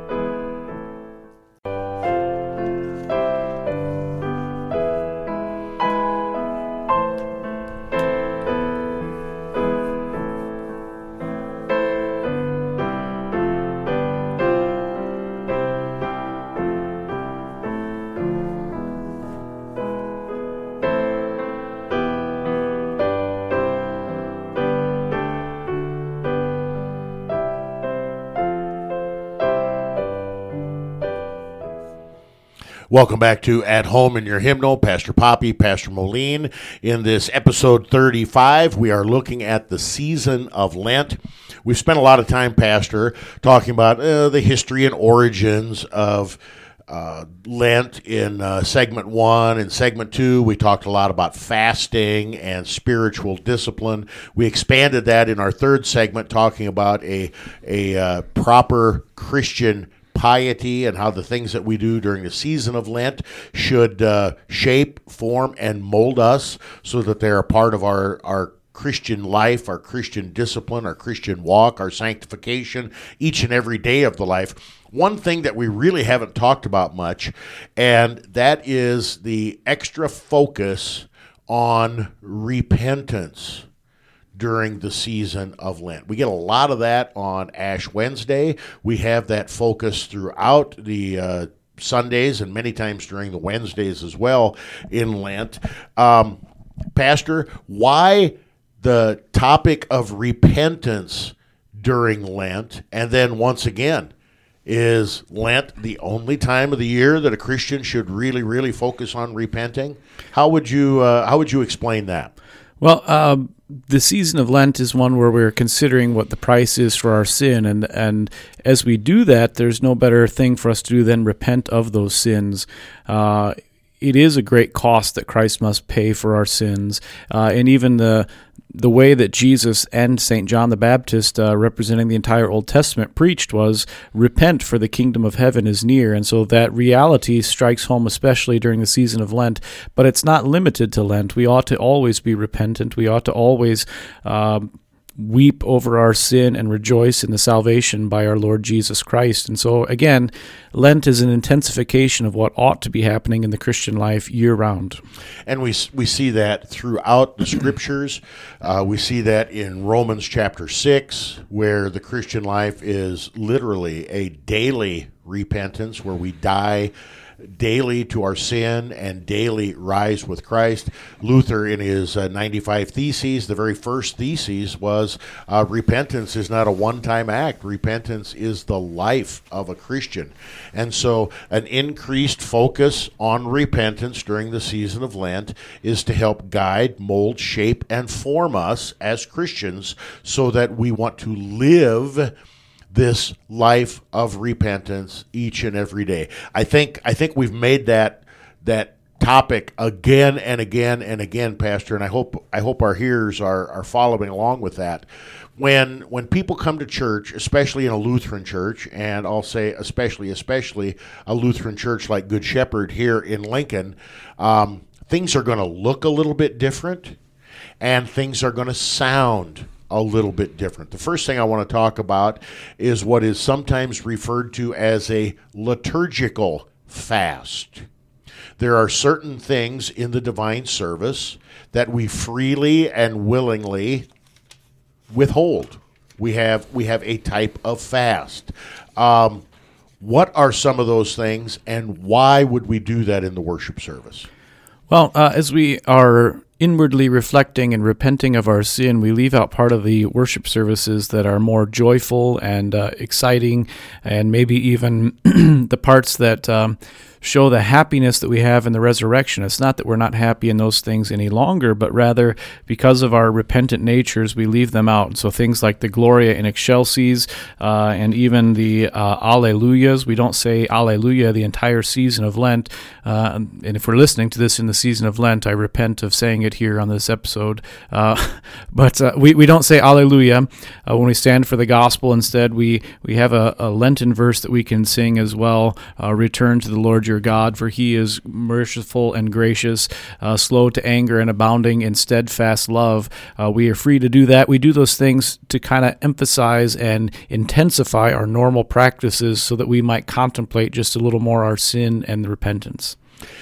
Welcome back to At Home in Your Hymnal. Pastor Poppy, Pastor Moline. In this episode thirty-five, we are looking at the season of Lent. We've spent a lot of time, Pastor, talking about uh, the history and origins of uh, Lent in uh, segment one. In segment two, we talked a lot about fasting and spiritual discipline. We expanded that in our third segment, talking about a, a uh, proper Christian piety and how the things that we do during the season of Lent should uh, shape, form, and mold us so that they're a part of our, our Christian life, our Christian discipline, our Christian walk, our sanctification, each and every day of the life. One thing that we really haven't talked about much, and that is the extra focus on repentance during the season of Lent. We get a lot of that on Ash Wednesday. We have that focus throughout the uh, Sundays and many times during the Wednesdays as well in Lent. Um, Pastor, why the topic of repentance during Lent? And then once again, is Lent the only time of the year that a Christian should really, really focus on repenting? How would you uh, how would you explain that? Well, uh, the season of Lent is one where we're considering what the price is for our sin, and and as we do that, there's no better thing for us to do than repent of those sins. Uh, it is a great cost that Christ must pay for our sins, uh, and even the the way that Jesus and Saint John the Baptist, uh, representing the entire Old Testament, preached was, repent, for the kingdom of heaven is near. And so that reality strikes home, especially during the season of Lent. But it's not limited to Lent. We ought to always be repentant. We ought to always um, weep over our sin and rejoice in the salvation by our Lord Jesus Christ. And so, again, Lent is an intensification of what ought to be happening in the Christian life year-round. And we we see that throughout the Scriptures. Uh, we see that in Romans chapter six, where the Christian life is literally a daily repentance, where we die daily to our sin and daily rise with Christ. Luther, in his uh, ninety-five Theses, the very first thesis was uh, repentance is not a one-time act. Repentance is the life of a Christian. And so an increased focus on repentance during the season of Lent is to help guide, mold, shape, and form us as Christians so that we want to live this life of repentance each and every day. I think I think we've made that that topic again and again and again, Pastor, and I hope I hope our hearers are are following along with that. When when people come to church, especially in a Lutheran church, and I'll say especially especially a Lutheran church like Good Shepherd here in Lincoln, um, things are going to look a little bit different, and things are going to sound a little bit different. The first thing I want to talk about is what is sometimes referred to as a liturgical fast. There are certain things in the divine service that we freely and willingly withhold. We have we have a type of fast. Um, what are some of those things, and why would we do that in the worship service? Well, uh, as we are inwardly reflecting and repenting of our sin, we leave out part of the worship services that are more joyful and uh, exciting, and maybe even the parts that um, show the happiness that we have in the resurrection. It's not that we're not happy in those things any longer, but rather because of our repentant natures, we leave them out. So things like the Gloria in Excelsis uh, and even the uh, Alleluias, we don't say Alleluia the entire season of Lent. Uh, and if we're listening to this in the season of Lent, I repent of saying it here on this episode. Uh, but uh, we, we don't say Alleluia uh, when we stand for the gospel. Instead, we, we have a, a Lenten verse that we can sing as well. Uh, Return to the Lord your God, for he is merciful and gracious, uh, slow to anger and abounding in steadfast love. Uh, we are free to do that. We do those things to kind of emphasize and intensify our normal practices so that we might contemplate just a little more our sin and the repentance.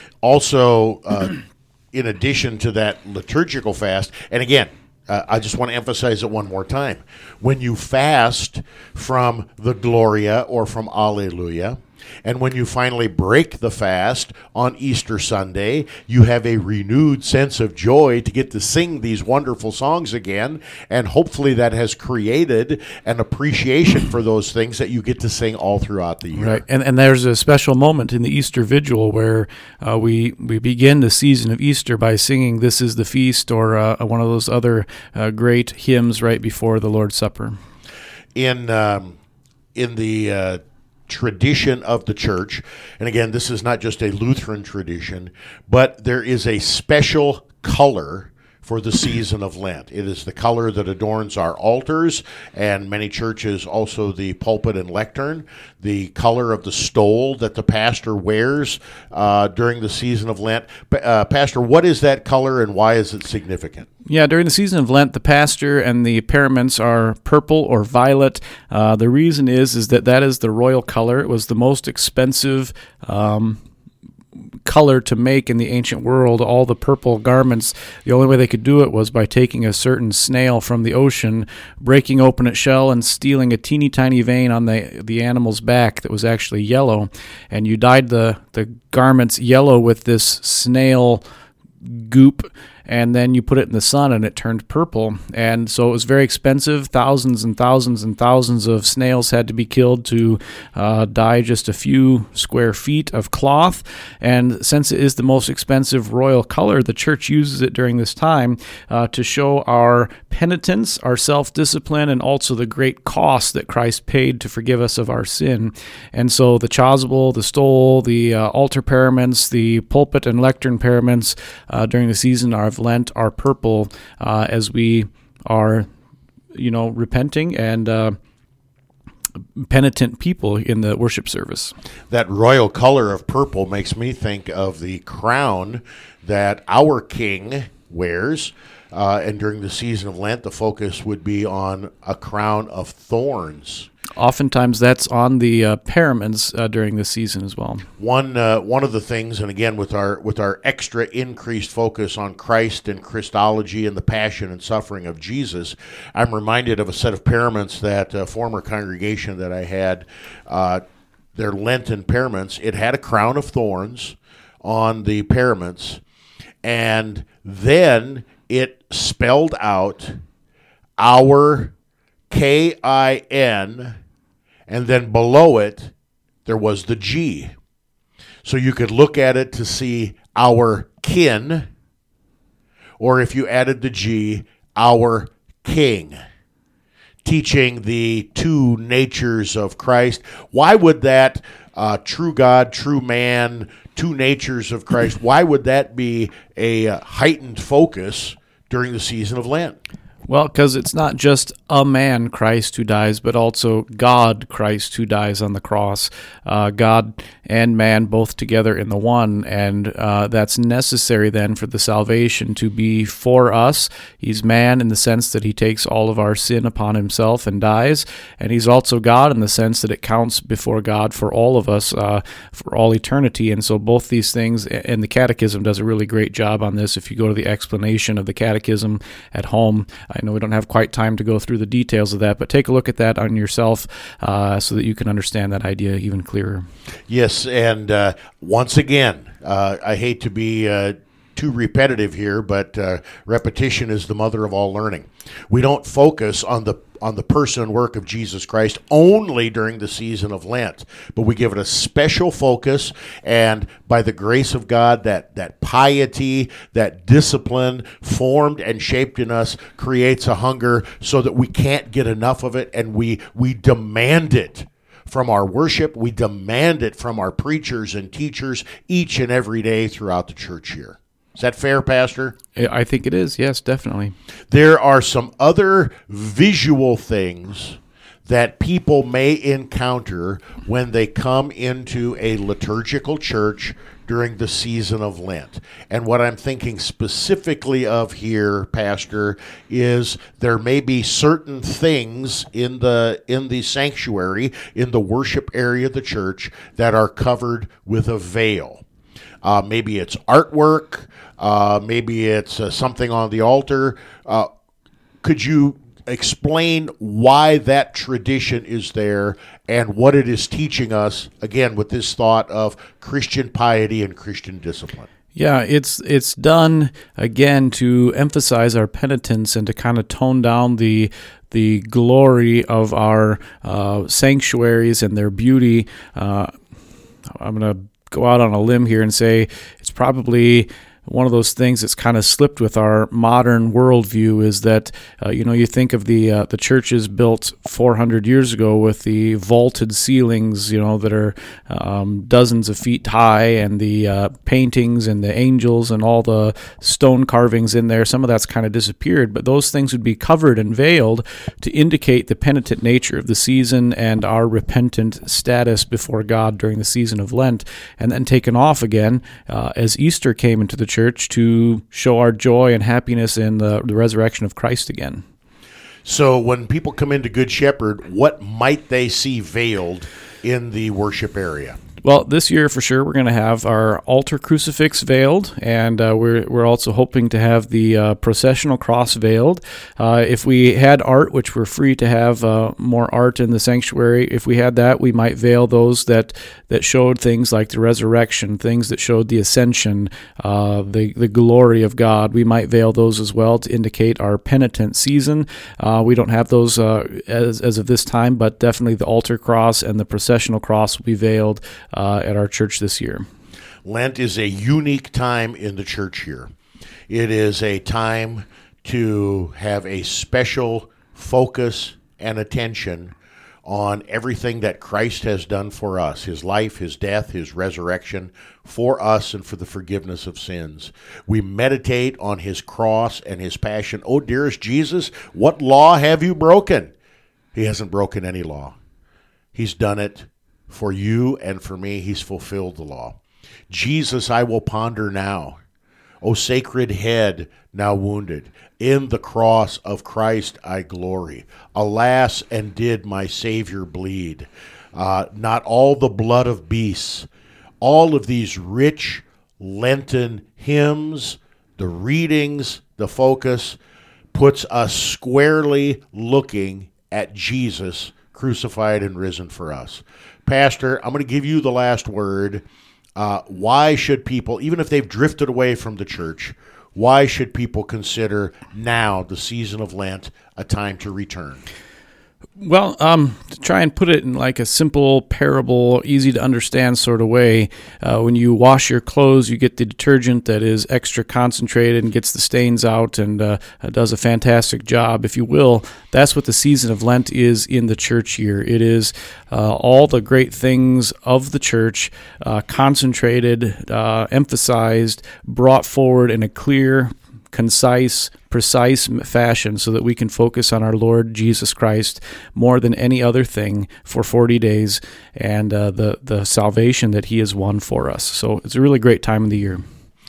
Also, uh, in addition to that liturgical fast, and again, uh, I just want to emphasize it one more time. When you fast from the Gloria or from Alleluia, and when you finally break the fast on Easter Sunday, you have a renewed sense of joy to get to sing these wonderful songs again, and hopefully that has created an appreciation for those things that you get to sing all throughout the year. Right, and and there's a special moment in the Easter Vigil where uh, we we begin the season of Easter by singing "This is the Feast" or uh, one of those other uh, great hymns right before the Lord's Supper. In um, in the uh, tradition of the church, and again, this is not just a Lutheran tradition, but there is a special color for the season of Lent. It is the color that adorns our altars, and many churches also the pulpit and lectern, the color of the stole that the pastor wears uh, during the season of Lent. Uh, Pastor, what is that color, and why is it significant? Yeah, during the season of Lent, the pastor and the paraments are purple or violet. Uh, the reason is is that that is the royal color. It was the most expensive um color to make in the ancient world. All the purple garments, the only way they could do it was by taking a certain snail from the ocean, breaking open its shell, and stealing a teeny tiny vein on the the animal's back that was actually yellow. And you dyed the, the garments yellow with this snail goop, and then you put it in the sun and it turned purple. And so it was very expensive. Thousands and thousands and thousands of snails had to be killed to uh, dye just a few square feet of cloth. And since it is the most expensive royal color, the church uses it during this time uh, to show our penitence, our self-discipline, and also the great cost that Christ paid to forgive us of our sin. And so the chasuble, the stole, the uh, altar paraments, the pulpit and lectern paraments uh, during the season are have Lent our purple uh, as we are, you know, repenting and uh, penitent people in the worship service. That royal color of purple makes me think of the crown that our king wears. Uh, and during the season of Lent, the focus would be on a crown of thorns. Oftentimes that's on the uh, paraments uh, during the season as well. One uh, one of the things, and again with our with our extra increased focus on Christ and Christology and the passion and suffering of Jesus, I'm reminded of a set of paraments that a former congregation that I had, uh, their Lenten paraments. It had a crown of thorns on the paraments, and then it spelled out our K I N, and then below it, there was the G. So you could look at it to see our kin, or if you added the G, our king, teaching the two natures of Christ. Why would that uh, true God, true man, two natures of Christ, why would that be a uh, heightened focus during the season of Lent? Well, because it's not just a man, Christ, who dies, but also God, Christ, who dies on the cross. Uh, God and man both together in the one, and uh, that's necessary then for the salvation to be for us. He's man in the sense that he takes all of our sin upon himself and dies, and he's also God in the sense that it counts before God for all of us uh, for all eternity. And so both these things, and the Catechism does a really great job on this. If you go to the explanation of the Catechism at home, I know we don't have quite time to go through the details of that, but take a look at that on yourself uh, so that you can understand that idea even clearer. Yes, and uh, once again, uh, I hate to be uh, too repetitive here, but uh, repetition is the mother of all learning. We don't focus on the on the person and work of Jesus Christ only during the season of Lent, but we give it a special focus, and by the grace of God, that, that piety, that discipline formed and shaped in us creates a hunger so that we can't get enough of it, and we we demand it from our worship, we demand it from our preachers and teachers each and every day throughout the church year. Is that fair, Pastor? I think it is, yes, definitely. There are some other visual things that people may encounter when they come into a liturgical church during the season of Lent. And what I'm thinking specifically of here, Pastor, is there may be certain things in the in the sanctuary, in the worship area of the church, that are covered with a veil. Uh, maybe it's artwork. Uh, maybe it's uh, something on the altar. Uh, could you explain why that tradition is there and what it is teaching us, again, with this thought of Christian piety and Christian discipline? Yeah, it's it's done, again, to emphasize our penitence and to kind of tone down the the glory of our uh, sanctuaries and their beauty. Uh, I'm going to go out on a limb here and say it's probably one of those things that's kind of slipped with our modern worldview is that, uh, you know, you think of the uh, the churches built four hundred years ago with the vaulted ceilings, you know, that are um, dozens of feet high, and the uh, paintings and the angels and all the stone carvings in there. Some of that's kind of disappeared, but those things would be covered and veiled to indicate the penitent nature of the season and our repentant status before God during the season of Lent, and then taken off again uh, as Easter came into the church to show our joy and happiness in the, the resurrection of Christ again. So when people come into Good Shepherd, what might they see veiled in the worship area? Well, this year for sure we're going to have our altar crucifix veiled, and uh, we're we're also hoping to have the uh, processional cross veiled. Uh, if we had art, which we're free to have uh, more art in the sanctuary, if we had that, we might veil those that, that showed things like the resurrection, things that showed the ascension, uh, the the glory of God. We might veil those as well to indicate our penitent season. Uh, we don't have those uh, as as of this time, but definitely the altar cross and the processional cross will be veiled Uh, at our church this year. Lent is a unique time in the church year. It is a time to have a special focus and attention on everything that Christ has done for us, his life, his death, his resurrection, for us and for the forgiveness of sins. We meditate on his cross and his passion. Oh, dearest Jesus, what law have you broken? He hasn't broken any law. He's done it for you and for me. He's fulfilled the law. Jesus, I will ponder now. O sacred head, now wounded, in the cross of Christ I glory. Alas, and did my Savior bleed? Uh, not all the blood of beasts. All of these rich Lenten hymns, the readings, the focus, puts us squarely looking at Jesus crucified and risen for us. Pastor, I'm going to give you the last word. Uh, why should people, even if they've drifted away from the church, why should people consider now, the season of Lent, a time to return? Well, um, to try and put it in like a simple parable, easy to understand sort of way, uh, when you wash your clothes, you get the detergent that is extra concentrated and gets the stains out and uh, does a fantastic job, if you will. That's what the season of Lent is in the church year. It is uh, all the great things of the church uh, concentrated, uh, emphasized, brought forward in a clear, concise, precise fashion so that we can focus on our Lord Jesus Christ more than any other thing for forty days and uh, the, the salvation that he has won for us. So it's a really great time of the year.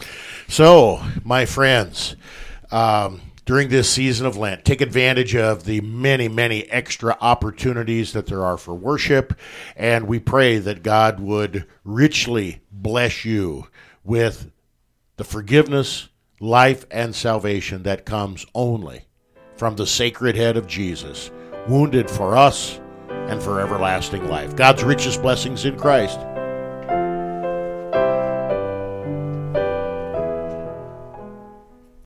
So, my friends, um, during this season of Lent, take advantage of the many, many extra opportunities that there are for worship, and we pray that God would richly bless you with the forgiveness, life, and salvation that comes only from the sacred head of Jesus, wounded for us and for everlasting life. God's richest blessings in Christ.